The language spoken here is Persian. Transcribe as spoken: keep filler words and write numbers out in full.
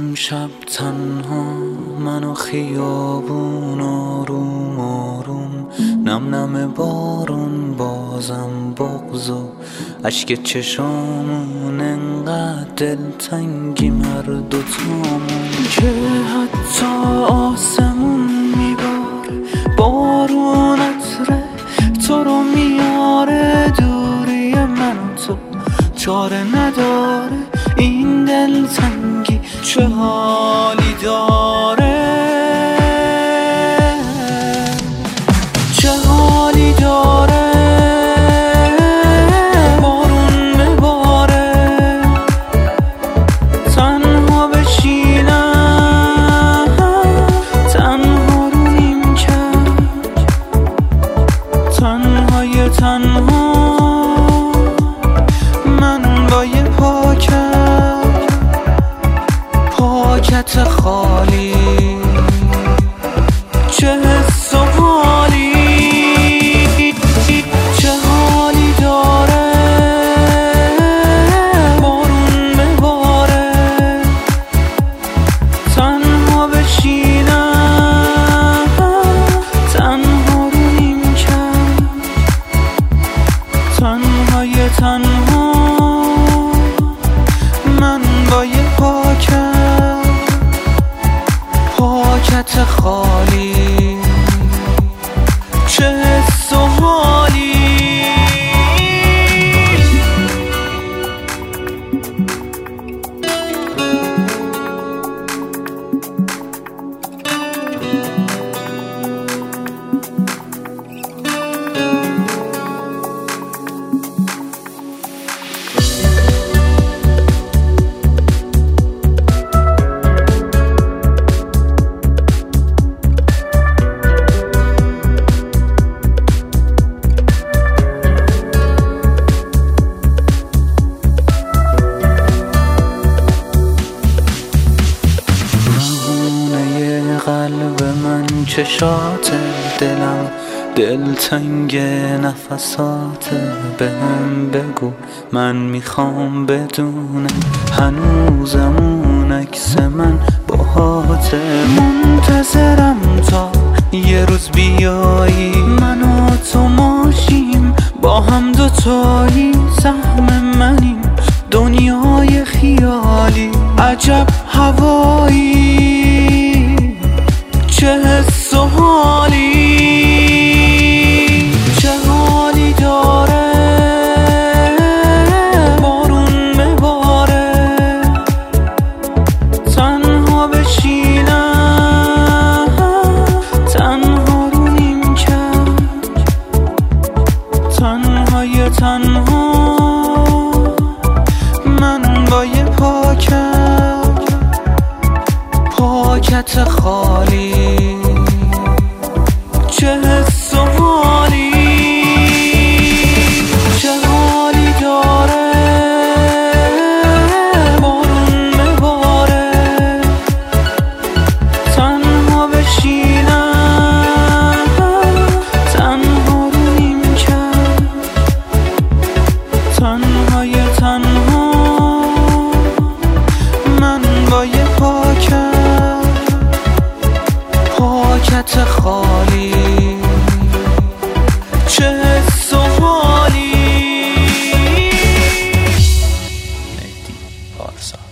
امشب تنها من و خیابون، آروم آروم نم نم بارون، بازم بغض و اشک چشامون، انقدر دلتنگیم هر دوتامون که حتی آسمون میباره بارون عطره تو رو میاره. دوری من و تو چاره نداره، این دلتنگی چه حالی داره، چه حالی داره. بارون بباره تنها بشینم، تنها رو نیمکت، تنهای تنها من با یه پاکت، پاکت خالی. چه حس و حالی، چه حالی داره. بارون بباره تنها بشینم، تنها رو نیمکت، تنهای تنها من با یه پاکت، پاکت خالی. چه حس و حالی. قلب من چشات دلم دلتنگ نفسات، بهم بگو من میخوام بدونم هنوزم اون عکس من باهات. منتظرم تا یه روز بیایی من و تو ماشیم با هم دوتایی، سهم منیم دنیای خیالی، عجب هوایی. چه حس و حالی، چه حالی داره. بارون بباره تنها بشینم، تنها رو نیمکت، تنهای تنها من با یه پاکت، پاکت خالی. چه حس و حالی، چه حالی داره. بارون بباره تنها بشینم، تنها رو نیمکت، تنهای تنها من با یه پاکت، پاکت خالی. چه حس و حالی. مهدی پارسا.